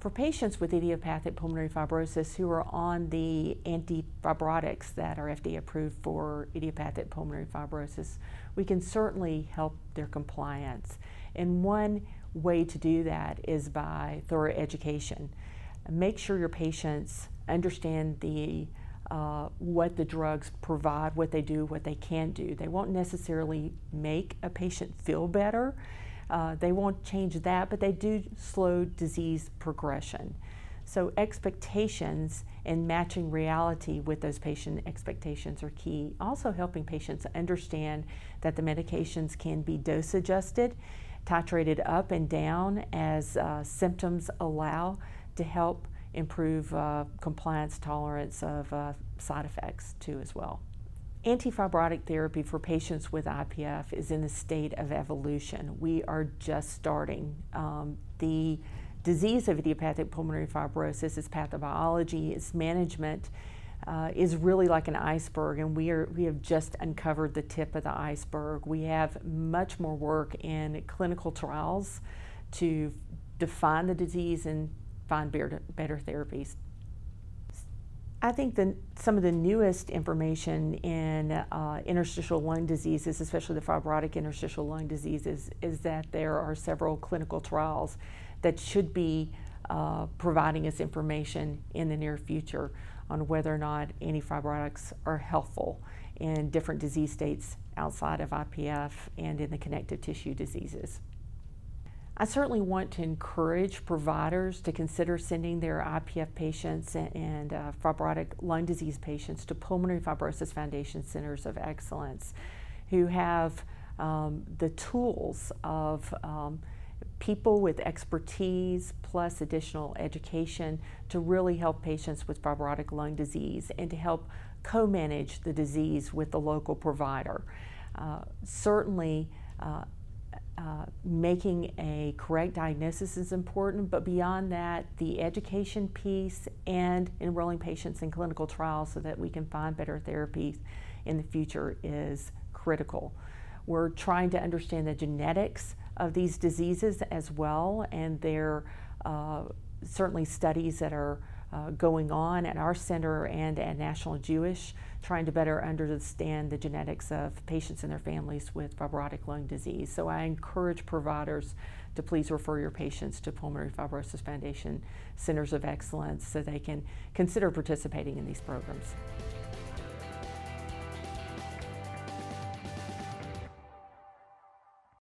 For patients with idiopathic pulmonary fibrosis who are on the antifibrotics that are FDA approved for idiopathic pulmonary fibrosis, we can certainly help their compliance. And one way to do that is by thorough education. Make sure your patients understand what the drugs provide, what they do, what they can do. They won't necessarily make a patient feel better. They won't change that, but they do slow disease progression. So expectations and matching reality with those patient expectations are key. Also helping patients understand that the medications can be dose adjusted, titrated up and down as symptoms allow, to help improve compliance, tolerance of side effects too as well. Antifibrotic therapy for patients with IPF is in a state of evolution. We are just starting. The disease of idiopathic pulmonary fibrosis, its pathobiology, its management is really like an iceberg, and we have just uncovered the tip of the iceberg. We have much more work in clinical trials to define the disease and find better therapies. I think that some of the newest information in interstitial lung diseases, especially the fibrotic interstitial lung diseases, is that there are several clinical trials that should be providing us information in the near future on whether or not antifibrotics are helpful in different disease states outside of IPF and in the connective tissue diseases. I certainly want to encourage providers to consider sending their IPF patients and fibrotic lung disease patients to Pulmonary Fibrosis Foundation Centers of Excellence, who have the tools of people with expertise plus additional education to really help patients with fibrotic lung disease and to help co-manage the disease with the local provider. Certainly, making a correct diagnosis is important, but beyond that, the education piece and enrolling patients in clinical trials so that we can find better therapies in the future is critical. We're trying to understand the genetics of these diseases as well, and there are certainly studies that are going on at our center and at National Jewish, trying to better understand the genetics of patients and their families with fibrotic lung disease. So I encourage providers to please refer your patients to Pulmonary Fibrosis Foundation Centers of Excellence so they can consider participating in these programs.